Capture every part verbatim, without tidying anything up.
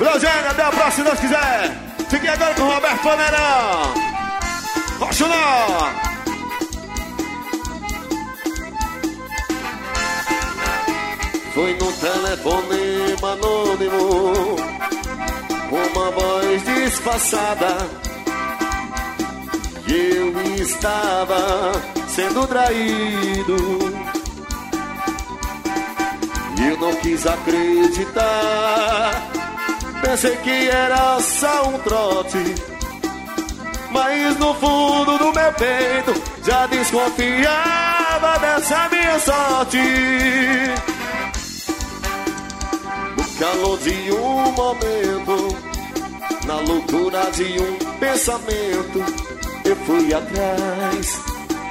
Rogério, até a próxima, se Deus quiser. Fiquem agora com o Roberto Paneirão. Roxinó. Foi no telefonema anônimo, uma voz disfarçada, e eu estava sendo traído. Eu não quis acreditar, pensei que era só um trote, mas no fundo do meu peito já desconfiava dessa minha sorte. No calor de um momento, na loucura de um pensamento, eu fui atrás,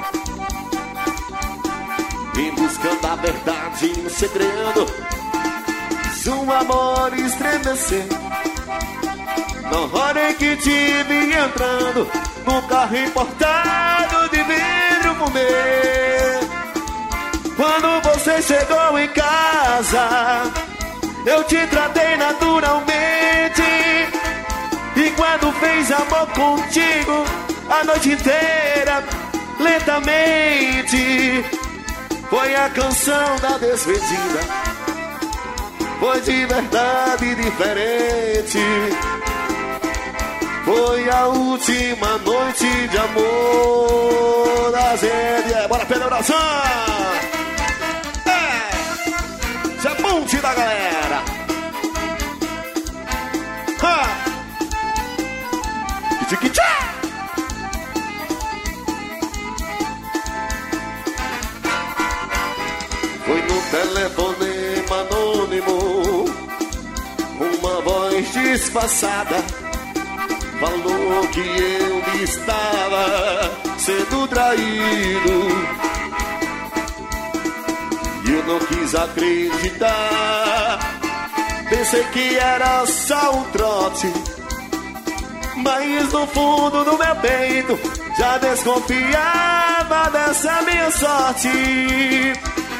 em busca da verdade, um segredo, um amor estremecer. Na hora em que te vi entrando no carro importado de vidro fumê, quando você chegou em casa, eu te tratei naturalmente, e quando fez amor contigo a noite inteira, lentamente, foi a canção da despedida. Foi de verdade diferente. Foi a última noite de amor da gente. É, bora pela oração. É, Japonte da galera. Ha. Tchiquichá. Foi no telefonema anônimo, uma voz disfarçada falou que eu estava sendo traído. E eu não quis acreditar, pensei que era só um trote, mas no fundo do meu peito já desconfiava dessa minha sorte.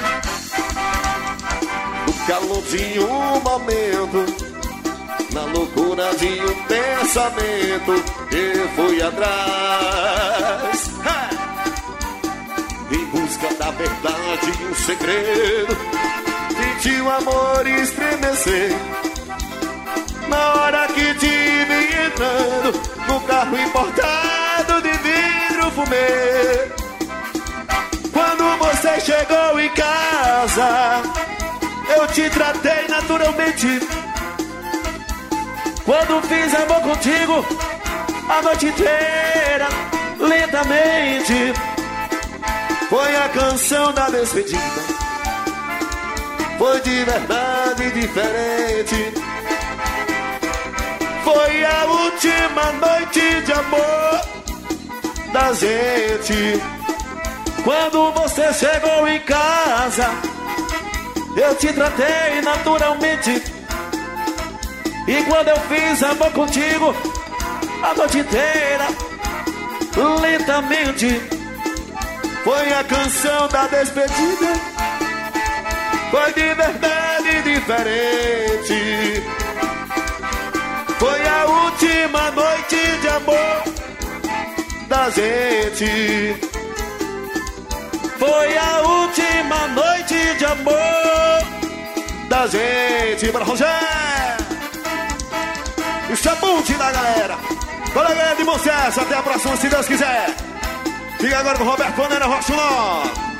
No calor de um momento, na loucura de um pensamento, eu fui atrás, ha! Em busca da verdade e um segredo, senti o amor estremecer. Na hora que te vi entrando no carro importado de vidro fumê, quando você chegou em casa, eu te tratei naturalmente. Quando fiz amor contigo a noite inteira, lentamente, foi a canção da despedida. Foi de verdade diferente. Foi a última noite de amor da gente. Quando você chegou em casa, eu te tratei naturalmente. E quando eu fiz amor contigo a noite inteira, lentamente, foi a canção da despedida. Foi de verdade diferente. Foi a última noite de amor da gente. Foi a última noite de amor da gente. Bora, Rogério! Isso é monte da galera. Colega de Moncesso, até a próxima, se Deus quiser. Fica agora com o Roberto Paneira, Roxinó.